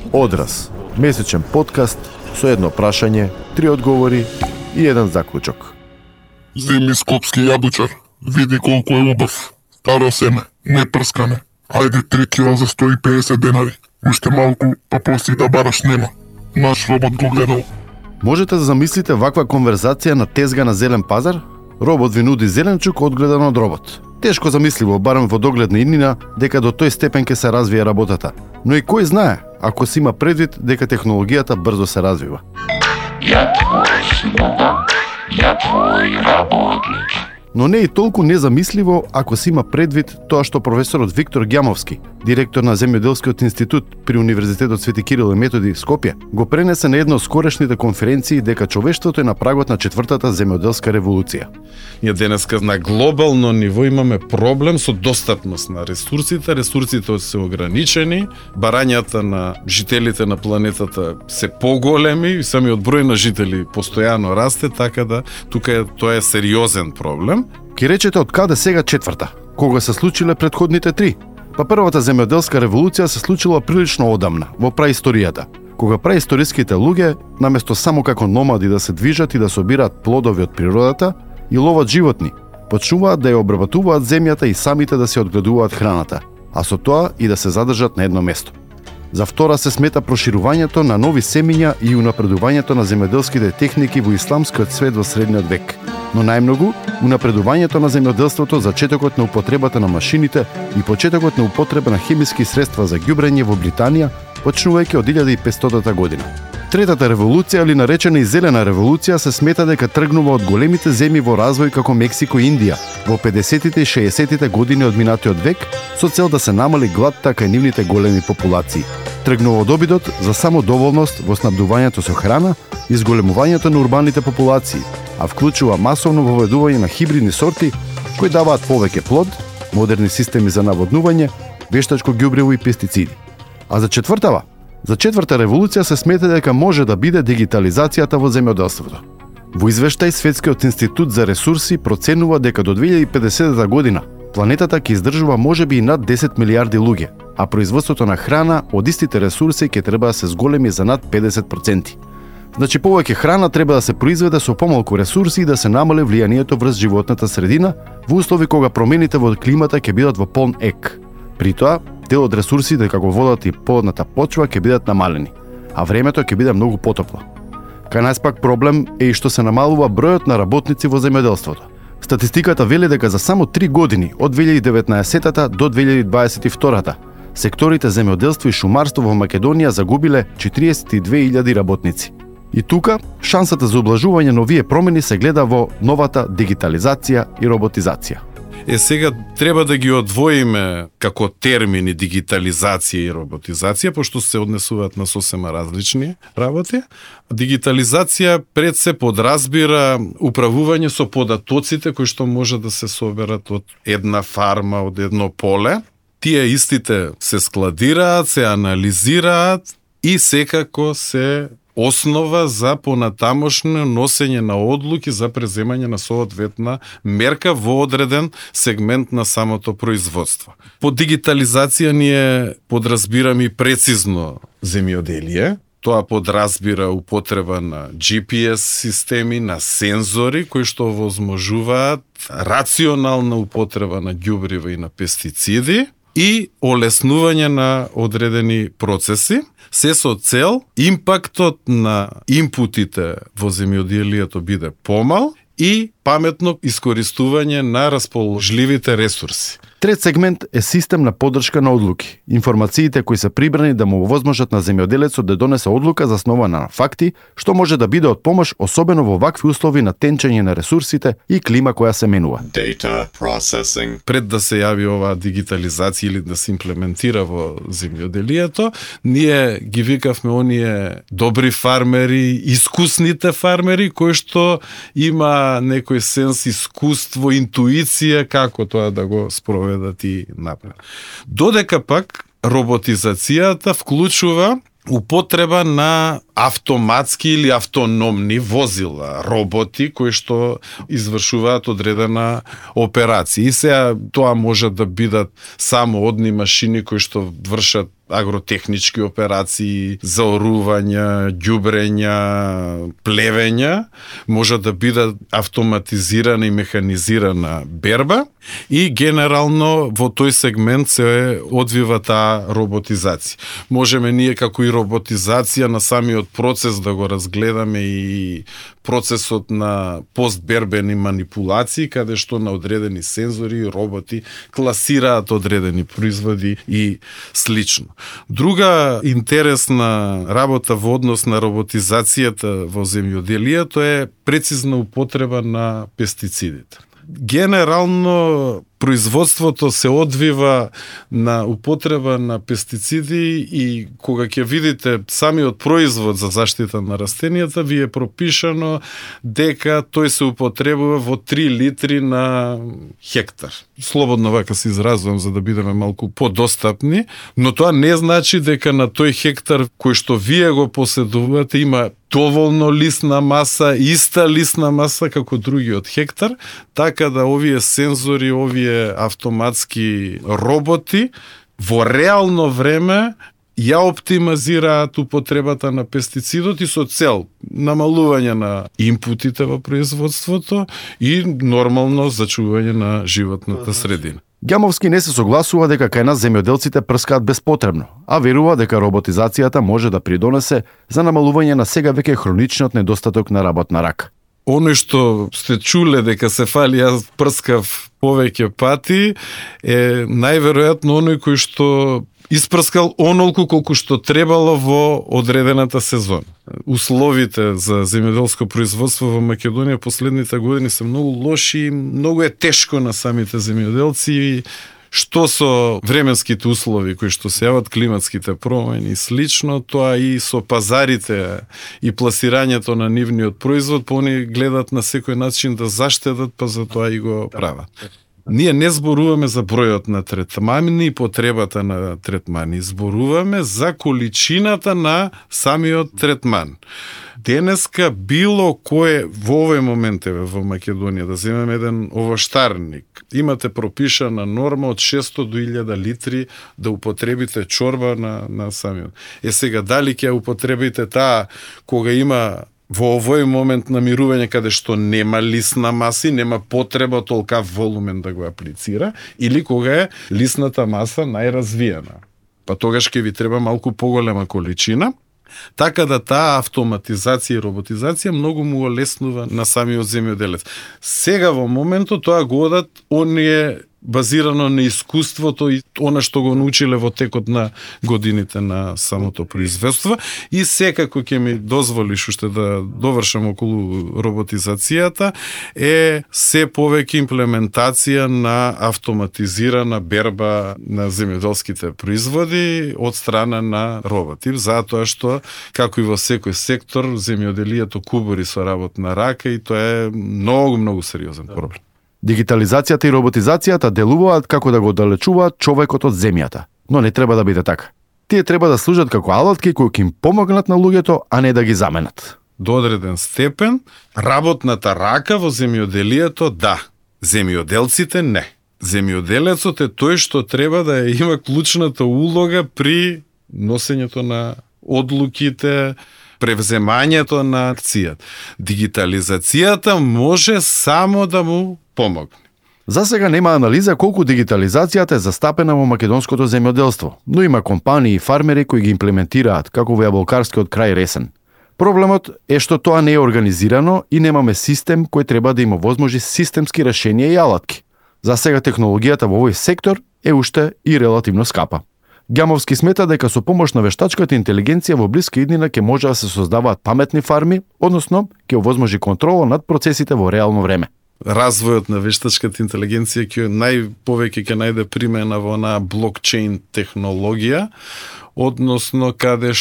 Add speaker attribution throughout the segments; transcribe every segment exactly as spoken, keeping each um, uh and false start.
Speaker 1: Одраз, месечен подкаст со едно прашање, три одговори и еден заклучок.
Speaker 2: Земи скопски јабучар, види колку е убав. Старо семе, не прскане. Ајде три кила за сто и педесет денари. Уште малку, па после да бараш нема. Наш робот го гледал.
Speaker 1: Можете да замислите ваква конверзација на тезга на зелен пазар? Робот ви нуди зеленчук одгледан од робот. Тешко замисливо, барем во догледна иднина, дека до тој степен ќе се развие работата. Но и кој знае, ако се има предвид дека технологијата брзо се развива.
Speaker 3: Ја твој слуга, ја твој работник.
Speaker 1: Но не и толку незамисливо ако се има предвид тоа што професорот Виктор Ѓамовски, директор на Земјоделскиот институт при Универзитетот Свети Кирил и Методи Скопје, го пренесе на една од скорешните конференции дека човештвото е на прагот на четвртата земјоделска револуција.
Speaker 4: Ние денеска на глобално ниво имаме проблем со достапност на ресурсите, ресурсите се ограничени, барањата на жителите на планетата се поголеми и самиот број на жители постојано расте, така да тука е, тоа е сериозен проблем.
Speaker 1: Ке речете од каде сега четврта? Кога се случиле предходните три? Па првата земјоделска револуција се случила прилично одамна, во праисторијата, кога праисториските луѓе, наместо само како номади да се движат и да собираат плодови од природата и ловат животни, почнуваат да ја обработуваат земјата и самите да се одгледуваат храната, а со тоа и да се задржат на едно место. За втора се смета проширувањето на нови семиња и унапредувањето на земјоделските техники во исламскиот свет во средниот век. Но најмногу, унапредувањето на земјоделството, зачетокот на употребата на машините и почетокот на употреба на хемиски средства за ѓубрење во Британија, почнувајќи од илјада и петстотата година. Третата револуција, или наречена и зелена револуција, се смета дека тргнува од големите земји во развој како Мексико и Индија во педесетите и шеесеттите години од минатиот век, со цел да се намали гладта кај нивните големи популации. Тргнува од обидот за самодоволност во снабдувањето со храна и зголемувањето на урбаните популации, а вклучува масовно воведување на хибридни сорти кои даваат повеќе плод, модерни системи за наводнување, вештачко ѓубриво и пестициди. А за четвртава, За четврта револуција се смета дека може да биде дигитализацијата во земјоделството. Во извештај Светскиот институт за ресурси проценува дека до две илјади и педесетата година планетата ќе издржува можеби и над десет милијарди луѓе, а производството на храна од истите ресурси ќе треба да се зголеми за над педесет проценти. Значи повеќе храна треба да се произведе со помалку ресурси и да се намали влијанието врз животната средина во услови кога промените во климата ќе бидат во полн ек. При тоа, дел од ресурсите како водата и плодната почва ќе бидат намалени, а времето ќе биде многу потопло. Кај нас пак проблем е и што се намалува бројот на работници во земјоделството. Статистиката вели дека за само три години, од две илјади и деветнаесетата до две илјади дваесет и втората, секторите земјоделство и шумарство во Македонија загубиле четириесет и две илјади работници. И тука, шансата за облажување на овие промени се гледа во новата дигитализација и роботизација.
Speaker 4: Е, сега треба да ги одвоиме како термини дигитализација и роботизација, пошто се однесуваат на сосема различни работи. Дигитализација пред се подразбира управување со податоците кои што може да се соберат од една фарма, од едно поле. Тие истите се складираат, се анализираат и секако се основа за понатамошно носење на одлуки за преземање на соодветна мерка во одреден сегмент на самото производство. Под дигитализација ние подразбираме и прецизно земјоделие. Тоа подразбира употреба на џи пи ес системи, на сензори кои што овозможуваат рационална употреба на ѓубрива и на пестициди и олеснување на одредени процеси, се со цел импактот на импутите во земјоделието биде помал и паметно искористување на расположливите ресурси.
Speaker 1: Трет сегмент е систем на поддршка на одлуки. Информациите кои се прибрани да му овозможат на земјоделецот да донесе одлука заснована на факти, што може да биде од помош особено во вакви услови на тенчење на ресурсите и клима која се менува.
Speaker 3: Data processing.
Speaker 4: Пред да се јави оваа дигитализација или да се имплементира во земјоделието, ние ги викавме оние добри фармери, искусните фармери кои што има некој сенс искуство, интуиција како тоа да го спроведат и напред. Додека пак роботизацијата вклучува употреба на автоматски или автономни возила, роботи кои што извршуваат одредена операција. И сега тоа може да бидат само одни машини кои што вршат агротехнички операции, заорувања, ѓубрења, плевења, може да биде автоматизирана и механизирана берба и генерално во тој сегмент се одвива таа роботизација. Можеме ние како и роботизација на самиот процес да го разгледаме и процесот на постбербени манипулации, каде што на одредени сензори и роботи класираат одредени производи и слично. Друга интересна работа во однос на роботизацијата во земјоделието е прецизна употреба на пестицидите. Генерално производството се одвива на употреба на пестициди и кога ќе видите самиот производ за заштита на растенијата, ви е пропишано дека тој се употребува во три литри на хектар. Слободно вака се изразувам за да бидеме малку подостапни, но тоа не значи дека на тој хектар кој што вие го поседувате има доволно лисна маса, иста лисна маса како другиот хектар, така да овие сензори, овие автоматски роботи во реално време ја оптимизираат употребата на пестицидот и со цел намалување на импутите во производството и нормално зачување на животната средина.
Speaker 1: Ѓамовски не се согласува дека кај нас земјоделците прскаат безпотребно, а верува дека роботизацијата може да придонесе за намалување на сега веќе хроничниот недостаток на работна рака.
Speaker 4: Оној што сте чуле дека се фали, јас прскав повеќе пати, е најверојатно оној кој што испрскал онолку колку што требало во одредената сезона. Условите за земјоделско производство во Македонија последните години се многу лоши, многу е тешко на самите земјоделци, што со временските услови кои што се јават, климатските промени и слично, тоа и со пазарите и пласирањето на нивниот производ, па они гледат на секој начин да заштедат, па за тоа и го прават. Ние не зборуваме за бројот на третмани и потребата на третмани, зборуваме за количината на самиот третман. Денеска било кое во овој момент е во Македонија, да земеме еден овоштарник, имате пропишана норма од шесто до илјада литри да употребите чорба на, на самиот. Е сега, дали ќе употребите таа кога има во овој момент намирување каде што нема лисна маса, нема потреба толка волумен да го аплицира, или кога е лисната маса најразвиена. Па тогаш ќе ви треба малку поголема количина, така да таа автоматизација и роботизација многу му олеснува на самиот земјоделец. Сега во моментот тоа го одат оние базирано на искуството и она што го научиле во текот на годините на самото производство, и секако ќе ми дозволиш уште да довршам околу роботизацијата, е се повеќе имплементација на автоматизирана берба на земјоделските производи од страна на роботи, затоа што како и во секој сектор земјоделието кубури со работна рака и тоа е многу многу сериозен проблем.
Speaker 1: Дигитализацијата и роботизацијата делуваат како да го оддалечуваат човекот од земјата, но не треба да биде така. Тие треба да служат како алатки кои ќе им помогнат на луѓето, а не да ги заменат.
Speaker 4: До одреден степен, работната рака во земјоделието да, земјоделците не. Земјоделецот е тој што треба да има клучната улога при носењето на одлуките, превземањето на акцијата. Дигитализацијата може само да му помогне.
Speaker 1: За сега нема анализа колку дигитализацијата е застапена во македонското земјоделство, но има компании и фармери кои ги имплементираат, како во јаболкарскиот крај Ресен. Проблемот е што тоа не е организирано и немаме систем кој треба да има возможи системски решенија и алатки. За сега технологијата во овој сектор е уште и релативно скапа. Ѓамовски смета дека со помош на вештачката интелигенција во блиска иднина ќе може да се создаваат паметни фарми, односно ќе овозможи контрола над процесите во реално време.
Speaker 4: Развојот на вештачката интелигенција ќе најповеќе ќе најде примена во онаа блокчейн технологија, односно каде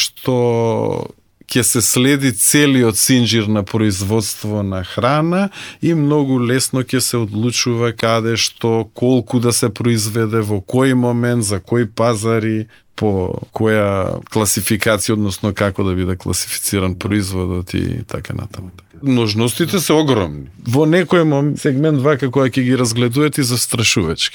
Speaker 4: што ќе се следи целиот синџир на производство на храна и многу лесно ќе се одлучува каде што, колку да се произведе, во кој момент, за кој пазари, по која класификација, односно како да биде класифициран производот и така натаму. Можностите се огромни. Во некој момент, сегмент вака која ќе ги разгледувате и застрашувачки.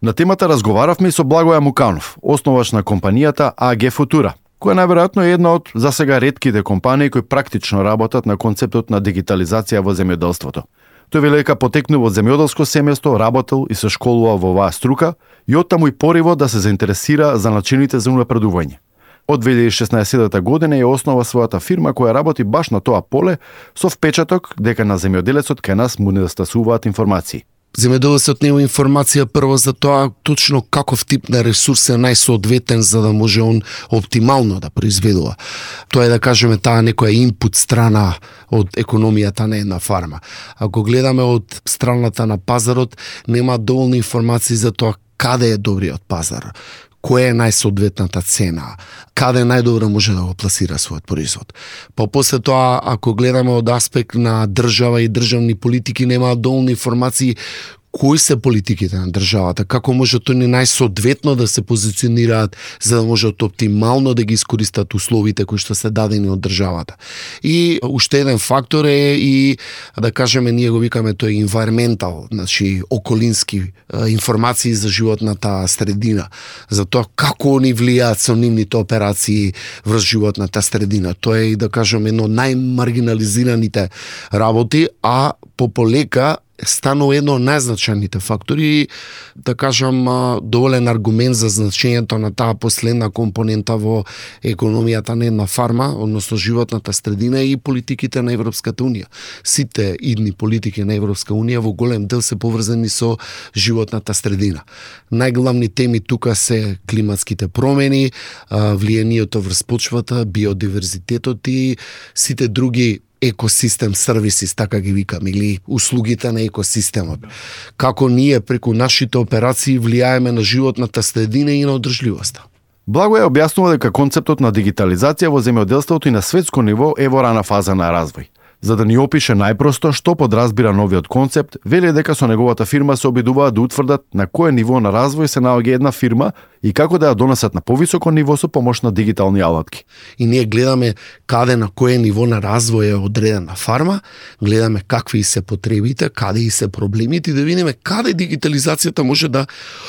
Speaker 1: На темата разговаравме и со Благоја Муканов, основач на компанијата А Г Футура, која најверојатно е една од засега ретките компании кои практично работат на концептот на дигитализација во земјоделството. Тој вели дека потекнува од земјоделско семејство, работел и се школува во оваа струка и оттаму и пориво да се заинтересира за начините за унапредување. Од две илјади и шеснаесетта година ја основа својата фирма која работи баш на тоа поле со впечаток дека на земјоделецот кај нас му недостасуваат информации.
Speaker 5: Земјоделецот нема информација прво за тоа точно каков тип на ресурс е најсоодветен за да може он оптимално да произведува. Тоа е да кажеме таа некоја инпут страна од економијата на една фарма. Ако гледаме од страната на пазарот, нема доволни информации за тоа каде е добриот пазар, која е најсоодветната цена, каде најдобро може да го пласира својот производ. Па после тоа, ако гледаме од аспект на држава и државни политики, нема доволни информации кои се политиките на државата, како може тој ни најсоодветно да се позиционираат за да можат оптимално да ги искористат условите кои што се дадени од државата. И уште еден фактор е и, да кажеме, ние го викаме тој environmental, значи околински информации за животната средина, за тоа како они влијаат со нивните операции врз животната средина. Тоа е, да кажеме, едно од најмаргинализираните работи, а пополека станува едно од најзначајните фактори, да кажам, доволен аргумент за значењето на таа последна компонента во економијата на една фарма, односно животната средина и политиките на Европската унија. Сите идни политики на Европска унија во голем дел се поврзани со животната средина. Најглавни теми тука се климатските промени, влијанието врз почвата, биодиверзитетот и сите други екосистем сервисис, така ги викам, или услугите на екосистемот. Како ние преку нашите операции влијаеме на животната средина и на одржливоста.
Speaker 1: Благоја објаснува дека концептот на дигитализација во земјоделството и на светско ниво е во рана фаза на развој. За да ни опише најпросто што подразбира новиот концепт, вели дека со неговата фирма се обидуваат да утврдат на кое ниво на развој се наоѓа една фирма и како да ја донесат на повисоко ниво со помош на дигитални алатки.
Speaker 5: И ние гледаме каде на кое ниво на развој е одредена фарма, гледаме какви се потребите, каде и се проблемите и да видиме каде дигитализацијата може да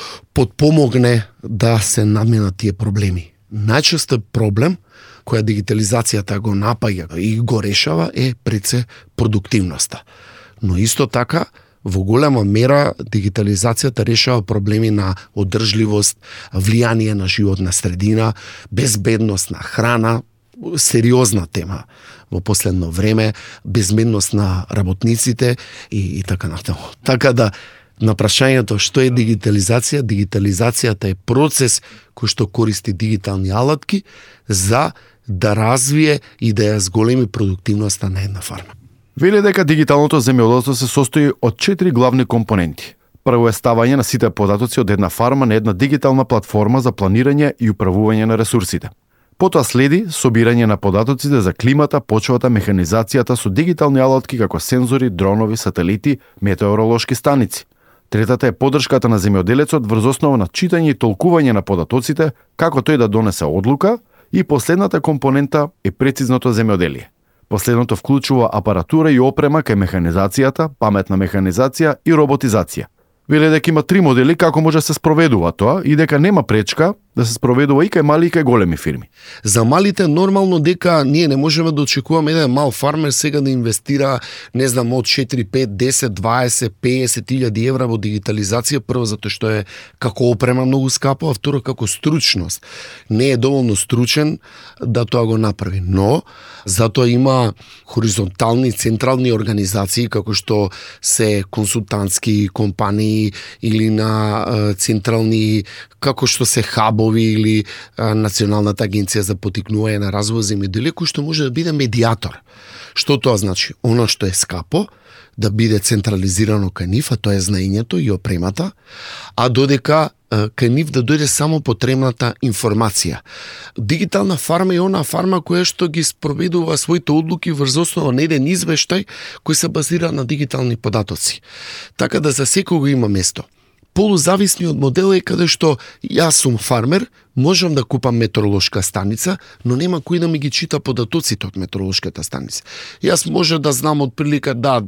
Speaker 5: подпомогне да се надминат тие проблеми. Најчесто проблем која дигитализацијата го напаѓа и го решава е пред се продуктивноста. Но исто така, во голема мера дигитализацијата решава проблеми на одржливост, влијание на животна средина, безбедност на храна, сериозна тема во последно време, безбедност на работниците и, и така натаму. Така да, на прашањето што е дигитализација, дигитализацијата е процес кој што користи дигитални алатки за да развие и да ја зголеми продуктивноста на една фарма.
Speaker 1: Вели дека дигиталното земјоделство се состои од четири главни компоненти. Прво е ставање на сите податоци од една фарма на една дигитална платформа за планирање и управување на ресурсите. Потоа следи собирање на податоците за климата, почвата, механизацијата со дигитални алатки како сензори, дронови, сателити, метеоролошки станици. Третата е поддршката на земјоделецот врз основа на читање и толкување на податоците, како тој да донесе одлука, и последната компонента е прецизното земјоделие. Последното вклучува апаратура и опрема кај механизацијата, паметна механизација и роботизација. Веле дека има три модели како може да се спроведува тоа и дека нема пречка да се спроведува и кај мали и кај големи фирми.
Speaker 5: За малите нормално дека ние не можеме да очекуваме еден мал фармер сега да инвестира, не знам, од четири, пет, десет, дваесет, песет илјади евра во дигитализација, прво затоа што е како опрема многу скапо, а второ како стручност. Не е доволно стручен да тоа го направи, но затоа има хоризонтални централни организации како што се консултантски компании или на централни како што се хабови или а, Националната агенција за поттикнување на развој земјоделие, кој што може да биде медијатор. Што тоа значи? Оно што е скапо, да биде централизирано кај нив, а тоа е знаењето и опремата, а додека а, кај нив да дојде само потребната информација. Дигитална фарма е она фарма која што ги спроведува своите одлуки врз основа на еден извештај кој се базира на дигитални податоци. Така да за секого има место. Полузависни од модел е каде што јас сум фармер, можам да купам метеоролошка станица, но нема кој да ми ги чита податоците од метеоролошката станица. Јас може да знам од прилика да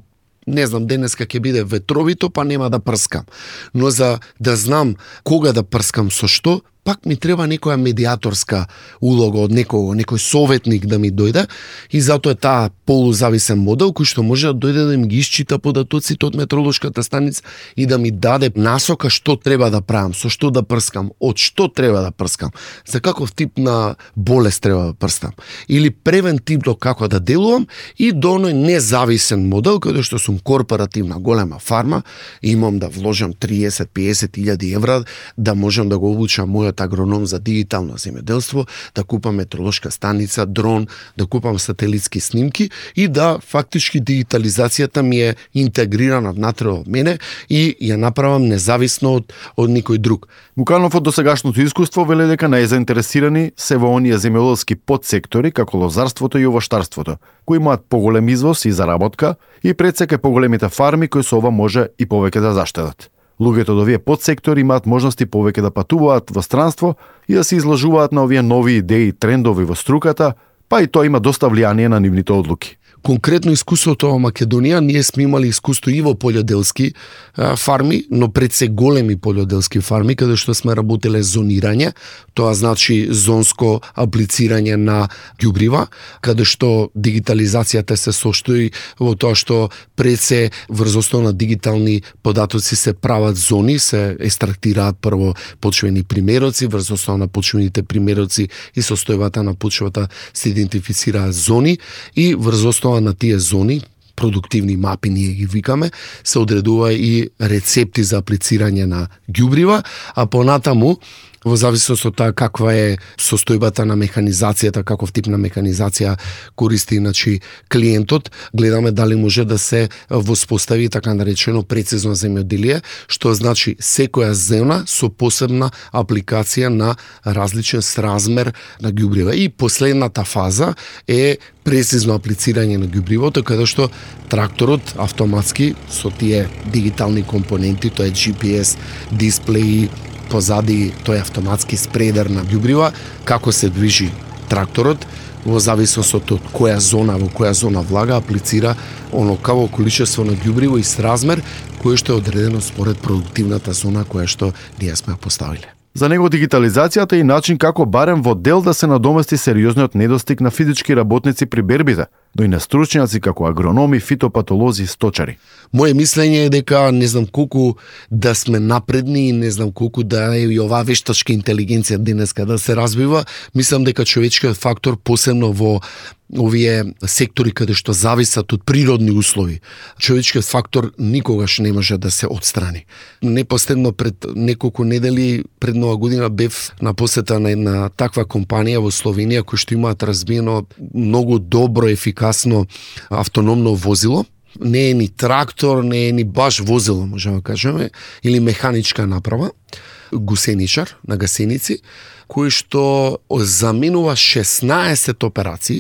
Speaker 5: не знам, денеска ќе биде ветровито, па нема да прскам. Но за да знам кога да прскам со што, пак ми треба некоја медиаторска улога од некого, некој советник да ми дојде и затоа е таа полузависен модел кој што може да дојде да ми ги исчита податоците од метеоролошката станица и да ми даде насока што треба да правам, со што да прскам, од што треба да прскам, за каков тип на болест треба да прскам или превентивно како да делувам и до оној независен модел каде што сум корпоративна голема фарма, имам да вложам триесет до песет илјади евра да можам да го обучам мојот агроном за дигитално земјоделство, да купам метеоролошка станица, дрон, да купам сателитски снимки и да фактички дигитализацијата ми е интегрирана внатре од мене и ја направам независно од, од никој друг.
Speaker 1: Муканов од досегашното искуство веле дека најзаинтересирани се во оние земјоделски подсектори како лозарството и овоштарството, кои имаат поголем извоз и заработка и пред сека поголемите фарми кои со ова може и повеќе да заштедат. Луѓето од овие подсектори имаат можности повеќе да патуваат во странство и да се изложуваат на овие нови идеи и трендови во струката, па и тоа има доста влијание на нивните одлуки.
Speaker 5: Конкретно искуството во Македонија, ние сме имали искуство и во полјоделски а, фарми, но пред се големи полјоделски фарми, каде што сме работеле зонирање, тоа значи зонско аплицирање на ѓубрива, каде што дигитализацијата се состои во тоа што пред се врз основа на дигитални податоци се прават зони, се екстрактираат прво почвени примероци, врз основа на почвените примероци и состојбата на почвата се идентифицираат зони и врз основа на тие зони, продуктивни мапи ние ги викаме, се одредува и рецепти за аплицирање на ѓубрива, а понатаму во зависност од таа каква е состојбата на механизацијата, каков тип на механизација користи значи клиентот, гледаме дали може да се воспостави така наречено прецизно земјоделие, што значи секоја зона со посебна апликација на различен сразмер на ѓубрива. И последната фаза е прецизно аплицирање на ѓубривото, каде што тракторот автоматски со тие дигитални компоненти, тоа е Джи Пи Ес, дисплеи, позади тој автоматски спредер на ѓубрива, како се движи тракторот, во зависност од која зона, во која зона влага, аплицира онокаво количество на ѓубриво и сразмер, кое што е одредено според продуктивната зона која што ние сме поставиле.
Speaker 1: За него дигитализацијата е и начин како барем во дел да се надомести сериозниот недостиг на физички работници при бербите, но и на стручњаци како агрономи, фитопатолози и сточари.
Speaker 5: Моje мислење е дека не знам колку да сме напредни и не знам колку да е и оваа вештачка интелигенција денеска да се развива, мислам дека човечкиот фактор посебно во овие сектори каде што зависат од природни услови, човечкиот фактор никогаш не може да се отстрани. Непоследно пред неколку недели пред нова година бев на посета на една таква компанија во Словенија кој што имаат разбиено многу добро, ефикасно автономно возило. Не е ни трактор, не е ни баш возило, можеме да кажеме, или механичка направа, гусеничар на гасеници, кој што заменува шеснаесет операции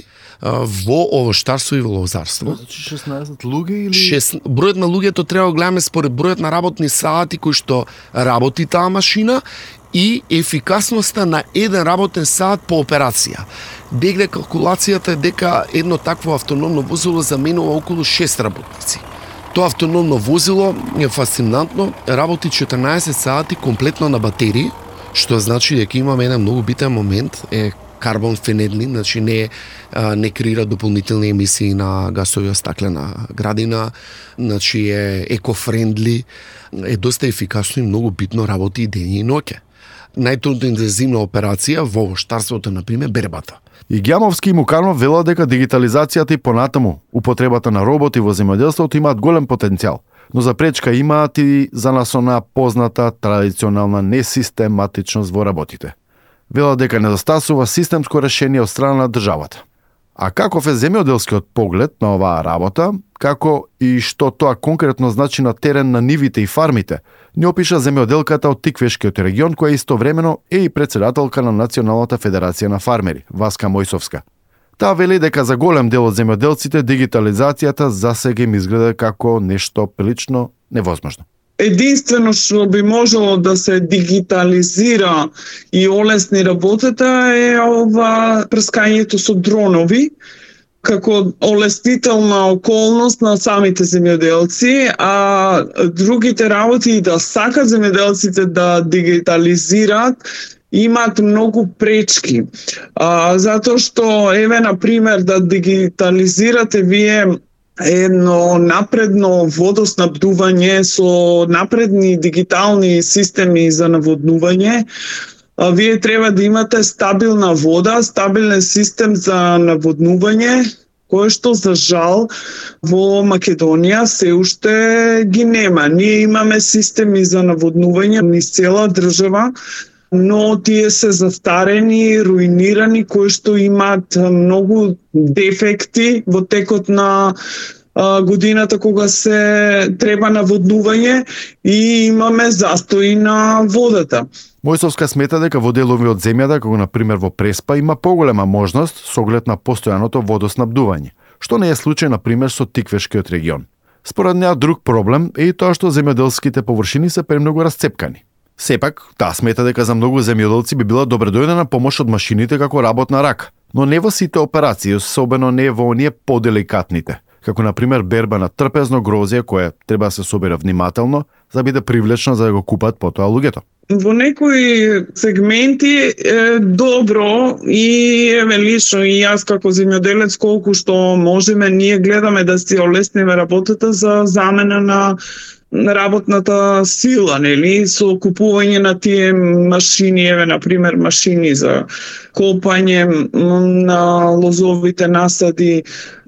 Speaker 5: во овоштарство и во лозарство.
Speaker 1: Значи шеснаесет луѓе или
Speaker 5: Шест... Бројот на луѓето треба да гледаме според бројот на работни сати кои што работи таа машина и ефикасноста на еден работен сат по операција. Дегде калкулацијата е дека едно такво автономно возило заменува околу шест работници. Тоа автономно возило е фасцинантно, работи четрнаесет сати комплетно на батерии, што значи дека имаме еден многу битен момент, е карбон фенедни, значи не не креира дополнителни емисии на гасови од стаклена градина, значи е екофрендли, е доста ефикасно и многу битно работи и дење и ноќе. Најтрудно интензивна операција во овоштарството, например, бербата.
Speaker 1: И Ѓамовски и Муканов велат дека дигитализацијата и понатаму употребата на роботи во земјоделството имаат голем потенцијал, но за пречка имаат и за нас она позната традиционална несистематичност во работите. Велат дека недостасува системско решение од страна на државата. А каков е земјоделскиот поглед на оваа работа, како и што тоа конкретно значи на терен на нивите и фармите, ни опиша земјоделката од Тиквешкиот регион, која истовремено е и председателка на Националната федерација на фармери, Васка Мојсовска. Таа вели дека за голем дел од земјоделците дигитализацијата засега им изгледа како нешто прилично невозможно.
Speaker 6: Единствено што би можело да се дигитализира и олесни работата е ова прскањето со дронови, како олеснителна околност на самите земјоделци, а другите работи и да сакат земјоделците да дигитализираат, имаат многу пречки. А, затоа што, еве, на пример, да дигитализирате вие едно напредно водоснабдување со напредни дигитални системи за наводнување, а, вие треба да имате стабилна вода, стабилен систем за наводнување, кој што за жал во Македонија се уште ги нема. Ние имаме системи за наводнување низ цела држава, но тие се застарени, руинирани, кои што имаат многу дефекти во текот на а, годината кога се треба наводнување и имаме застои на водата.
Speaker 1: Мојсовска смета дека во делови од земјата, како на пример во Преспа, има поголема можност со оглед на постојаното водоснабдување, што не е случај на пример со Тиквешкиот регион. Според неа друг проблем е и тоа што земјоделските површини се премногу расцепкани. Сепак, таа смета дека за многу земјоделци би била добредојдена помош од машините како работна рака, но не во сите операции, особено не во оние поделикатните, како на пример берба на трпезно грозје кое треба да се собира внимателно за да биде привлечно за да го купат потоа луѓето.
Speaker 6: Во некои сегменти е добро и еве лично и јас како земјоделец колку што можеме ние гледаме да си олесниме работата за замена на работната сила, нели, со купување на тие машини, еве на пример машини за копање на лозовите насади,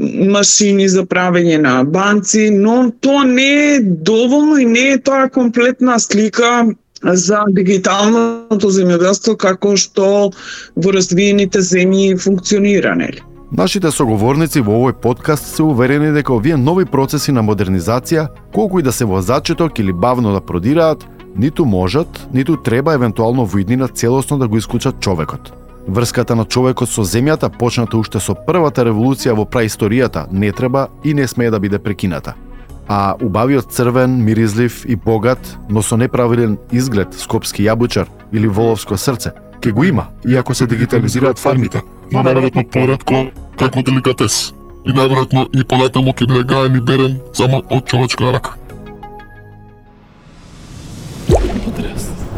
Speaker 6: машини за правење на банци, но тоа не е доволно и не е тоа комплетна слика за дигиталното земјоделство како што во развиените земји функционира, нели?
Speaker 1: Нашите соговорници во овој подкаст се уверени дека овие нови процеси на модернизација, колку и да се во зачеток или бавно да продираат, ниту можат, ниту треба евентуално во иднина целосно да го исклучат човекот. Врската на човекот со земјата, почната уште со првата револуција во праисторијата, не треба и не смее да биде прекината. А убавиот црвен, миризлив и богат, но со неправилен изглед скопски јабучар или воловско срце, ке го има, иако се дигитализираат фармите.
Speaker 2: Но најверојатно поретко како деликатес. И најверојатно и понатаму ќе биде гаен и берен само од човечка рака.
Speaker 4: Потрес.